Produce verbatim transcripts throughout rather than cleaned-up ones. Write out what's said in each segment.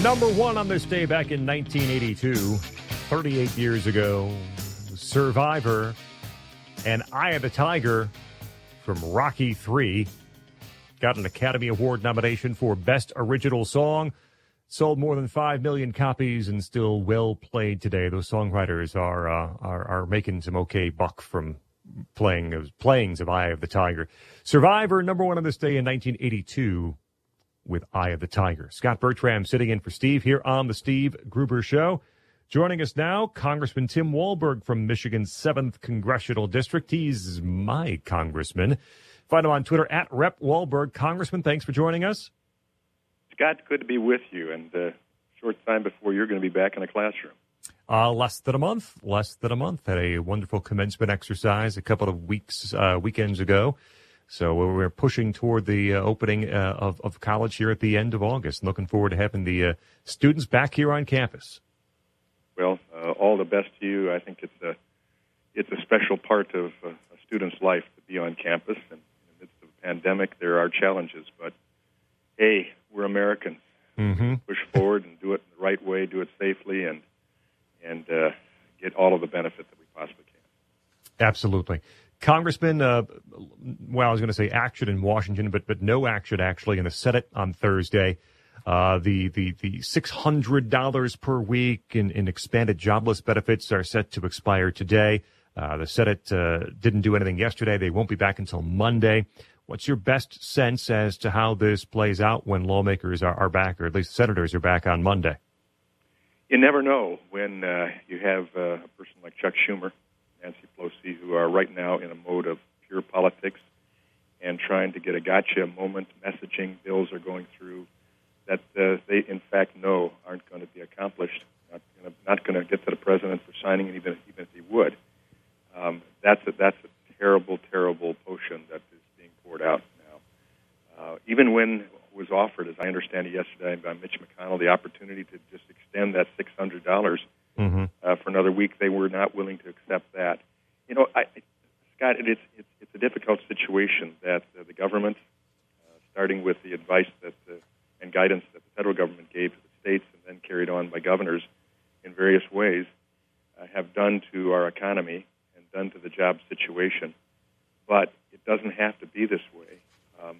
Number one on this day back in nineteen eighty-two, thirty-eight years ago, Survivor and Eye of the Tiger from Rocky three got an Academy Award nomination for Best Original Song. Sold more than five million copies and still well played today. Those songwriters are uh, are, are making some okay buck from playing those playings of Eye of the Tiger. Survivor, number one on this day in nineteen eighty-two with Eye of the Tiger. Scott Bertram sitting in for Steve here on the Steve Gruber Show. Joining us now, Congressman Tim Walberg from Michigan's seventh Congressional District. He's my congressman. Find him on Twitter at Rep Walberg. Congressman, thanks for joining us. Scott, good to be with you, and uh, short time before you're going to be back in the classroom. Uh, less than a month. Less than a month. Had a wonderful commencement exercise a couple of weeks, uh, weekends ago. So we're pushing toward the uh, opening uh, of, of college here at the end of August. And looking forward to having the uh, students back here on campus. Well, uh, all the best to you. I think it's a it's a special part of uh, a student's life to be on campus. And in the midst of a pandemic, there are challenges. But, hey, we're Americans. Mm-hmm. Push forward and do it in the right way, do it safely, and, and uh, get all of the benefit that we possibly can. Absolutely. Congressman, uh, well, I was going to say action in Washington, but but no action actually in the Senate on Thursday. Uh, the the the six hundred dollars per week in, in expanded jobless benefits are set to expire today. Uh, the Senate uh, didn't do anything yesterday. They won't be back until Monday. What's your best sense as to how this plays out when lawmakers are, are back, or at least senators are back on Monday? You never know when uh, you have uh, a person like Chuck Schumer, Nancy Pelosi, who are right now in a mode of pure politics and trying to get a gotcha moment. Messaging bills are going through that uh, they, in fact, know aren't going to be accomplished, not going to, not going to get to the president for signing, and even, even if he would. Um, that's, a, that's a terrible, terrible potion that is being poured out now. Uh, even when it was offered, as I understand it yesterday, by Mitch McConnell, the opportunity to just extend that six hundred dollars Mm-hmm. Uh, for another week, they were not willing to accept that. You know, I, Scott, it, it's, it's it's a difficult situation that uh, the government, uh, starting with the advice that uh, and guidance that the federal government gave to the states and then carried on by governors in various ways, uh, have done to our economy and done to the job situation. But it doesn't have to be this way. Um,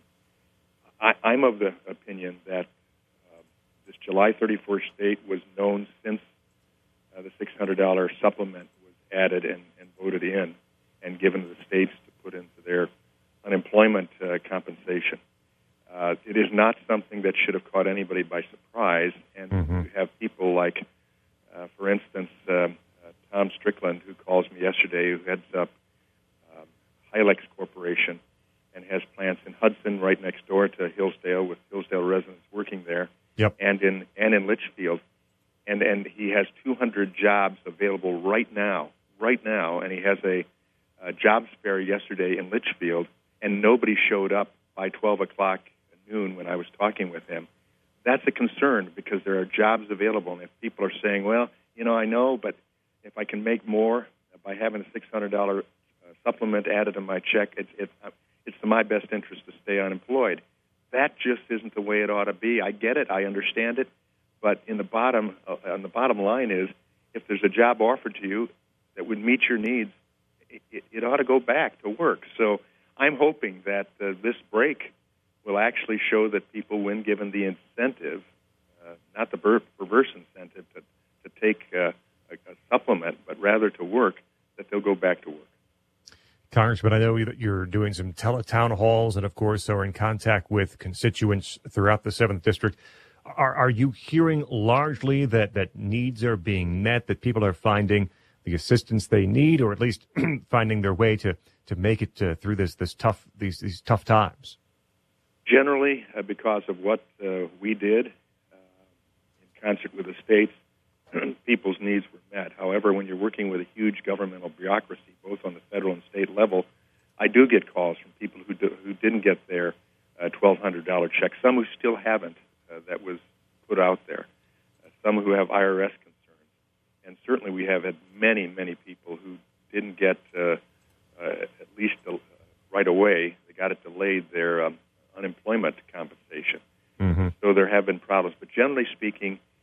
I, I'm of the opinion that uh, this July thirty-first date was known since Uh, the six hundred dollars supplement was added and, and voted in and given to the states to put into their unemployment uh, compensation. Uh, it is not something that should have caught anybody by surprise. And mm-hmm. you have people like, uh, for instance, uh, uh, Tom Strickland, who calls me yesterday, who heads up um, Hylex Corporation and has plants in Hudson right next door to Hillsdale, with Hillsdale residents working there, yep. and in and in Litchfield. And and he has two hundred jobs available right now, right now, and he has a, a job fair yesterday in Litchfield, and nobody showed up by twelve o'clock at noon when I was talking with him. That's a concern because there are jobs available, and if people are saying, well, you know, I know, but if I can make more by having a six hundred dollars uh, supplement added to my check, it's, it's, it's to my best interest to stay unemployed. That just isn't the way it ought to be. I get it. I understand it. But in the bottom, uh, on the bottom line is, if there's a job offered to you that would meet your needs, it, it ought to go back to work. So I'm hoping that uh, this break will actually show that people, when given the incentive, uh, not the per- perverse incentive to, to take uh, a, a supplement, but rather to work, that they'll go back to work. Congressman, I know you're doing some tele- town halls and, of course, are in contact with constituents throughout the seventh District. Are are you hearing largely that, that needs are being met, that people are finding the assistance they need, or at least finding their way to, to make it to, through this this tough these these tough times? Generally, uh, because of what uh, we did uh, in concert with the states, people's needs were met. However, when you're working with a huge governmental bureaucracy, both on the federal and state level, I do get calls from people who do, who didn't get their uh, twelve hundred dollars check. Some who still haven't. Uh, that was put out there, uh, some who have I R S concerns. And certainly we have had many, many people who didn't get, uh, uh, at least uh, right away, they got it delayed, their um, unemployment compensation. Mm-hmm. So there have been problems. But generally speaking,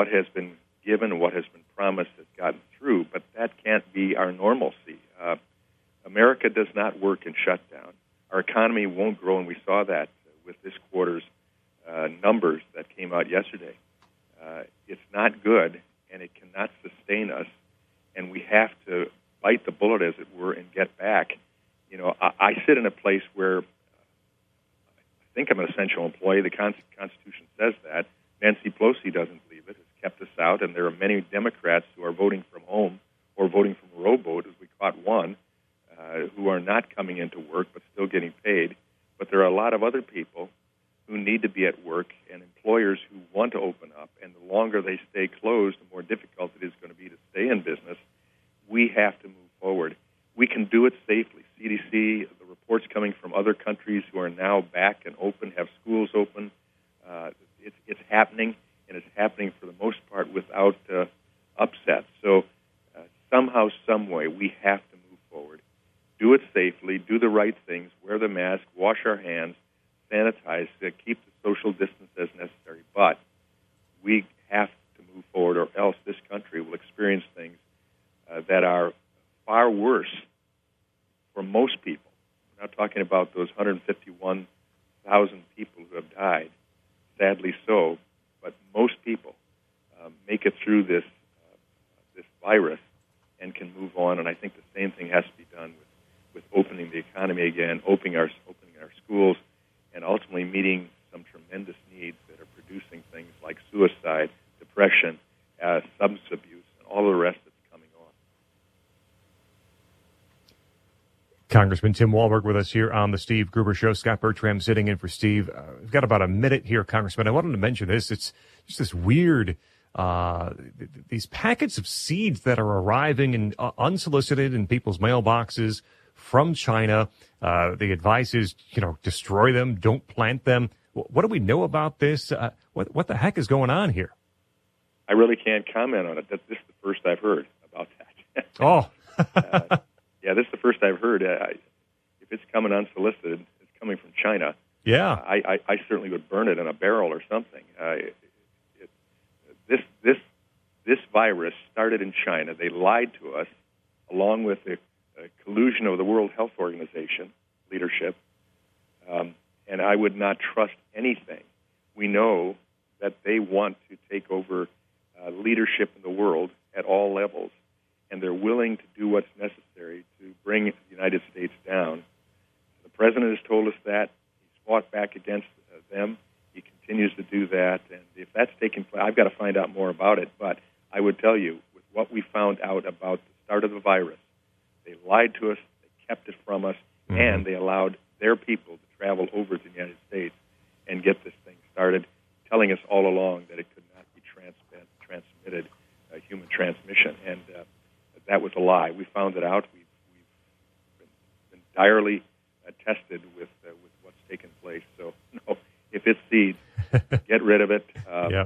what has been given, what has been promised has gotten through, but that can't be our normalcy. Uh, America does not work in shutdown. Our economy won't grow, and we saw that with this quarter's uh, numbers that came out yesterday. Uh, it's not good, and it cannot sustain us, and we have to bite the bullet, as it were, and get back. You know, I, I sit in a place where I think I'm an essential employee. The Con- Constitution says that. Nancy Pelosi doesn't believe it, has kept us out, and there are many Democrats who are voting from home or voting from a rowboat, as we caught one, uh, who are not coming into work but still getting paid. But there are a lot of other people who need to be at work, and employers who want to open up, and the longer they stay closed, the more difficult it is going to be to stay in business. We have to move forward. We can do it safely. C D C, the reports coming from other countries who are now back and open, have schools open. Uh, it's, it's happening, and it's happening for the most part without uh, upset. So uh, somehow, some way, we have to move forward. Do it safely, do the right things, wear the mask, wash our hands, sanitize, uh, keep the social distance as necessary. But we have to move forward, or else this country will experience things uh, that are far worse for most people. We're not talking about those one hundred fifty-one thousand people who have died, sadly so, but most people um, make it through this uh, this virus and can move on. And I think the same thing has to be done with, with opening the economy again, opening our opening our schools, and ultimately meeting some tremendous needs that are producing things like suicide, depression, uh, substance abuse, and all the rest that's coming on. Congressman Tim Walberg with us here on the Steve Gruber Show. Scott Bertram sitting in for Steve. Uh, we've got about a minute here, Congressman. I wanted to mention this. It's just this weird, uh, th- these packets of seeds that are arriving and uh, unsolicited in people's mailboxes from China. Uh, the advice is, you know, destroy them, don't plant them. What do we know about this? Uh, what what the heck is going on here? I really can't comment on it. That, this is the first I've heard about that. oh. uh, yeah, this is the first I've heard. Uh, if it's coming unsolicited, it's coming from China. Yeah. Uh, I, I, I certainly would burn it in a barrel or something. Uh, it, it, this this this virus started in China. They lied to us, along with the uh, collusion of the World Health Organization leadership. Um, and I would not trust anything. We know that they want to take over uh, leadership in the world at all levels, and they're willing to do what's necessary to bring the United States down. The president has told us that. He's fought back against uh, them. He continues to do that, and if that's taking place, I've got to find out more about it, but I would tell you, with what we found out about the start of the virus, they lied to us, they kept it from us, mm-hmm. and they allowed their people to travel over to the United States and get this thing started, telling us all along that it could not be trans- transmitted, uh, human transmission, and uh, that was a lie. We found it out. We've, we've been, been direly uh, tested with uh, with what's taken place. So, no, if it's seeds, get rid of it. Um, yep.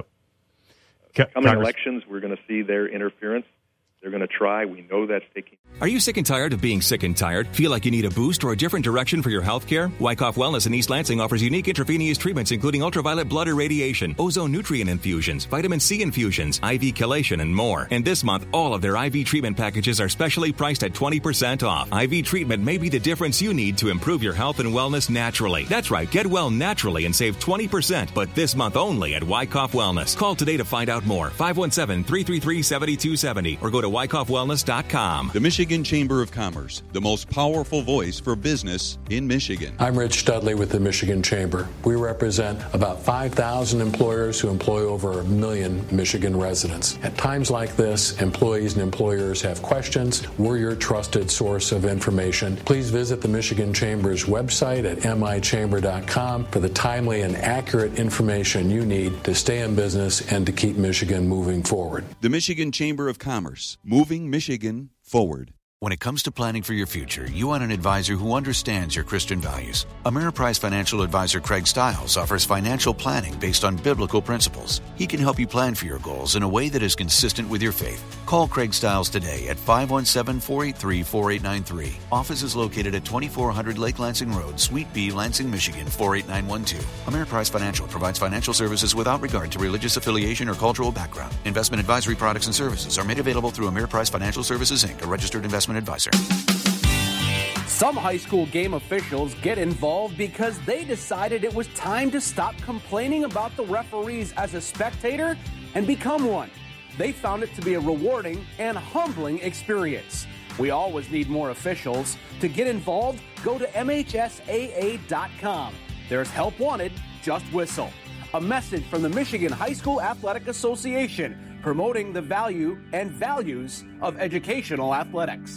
uh, coming Congress- elections, we're going to see their interference. They're going to try. We know that's taking... Are you sick and tired of being sick and tired? Feel like you need a boost or a different direction for your health care? Wyckoff Wellness in East Lansing offers unique intravenous treatments including ultraviolet blood irradiation, ozone nutrient infusions, vitamin C infusions, I V chelation, and more. And this month, all of their I V treatment packages are specially priced at twenty percent off. I V treatment may be the difference you need to improve your health and wellness naturally. That's right, get well naturally and save twenty percent, but this month only at Wyckoff Wellness. Call today to find out more. five one seven, three three three, seven two seven zero or go to wyckoff wellness dot com. The Michigan Chamber of Commerce, the most powerful voice for business in Michigan. I'm Rich Studley with the Michigan Chamber. We represent about five thousand employers who employ over a million Michigan residents. At times like this, employees and employers have questions. We're your trusted source of information. Please visit the Michigan Chamber's website at m i chamber dot com for the timely and accurate information you need to stay in business and to keep Michigan moving forward. The Michigan Chamber of Commerce, moving Michigan forward. When it comes to planning for your future, you want an advisor who understands your Christian values. Ameriprise financial advisor Craig Stiles offers financial planning based on biblical principles. He can help you plan for your goals in a way that is consistent with your faith. Call Craig Stiles today at five one seven, four eight three, four eight nine three. Office is located at twenty-four hundred Lake Lansing Road, Suite B, Lansing, Michigan, four eight nine one two. Ameriprise Financial provides financial services without regard to religious affiliation or cultural background. Investment advisory products and services are made available through Ameriprise Financial Services, Incorporated, a registered investment advisor. Some high school game officials get involved because they decided it was time to stop complaining about the referees as a spectator and become one. They found it to be a rewarding and humbling experience. We always need more officials. To get involved, go to M H S A A dot com. There's help wanted, just whistle. A message from the Michigan High School Athletic Association, promoting the value and values of educational athletics.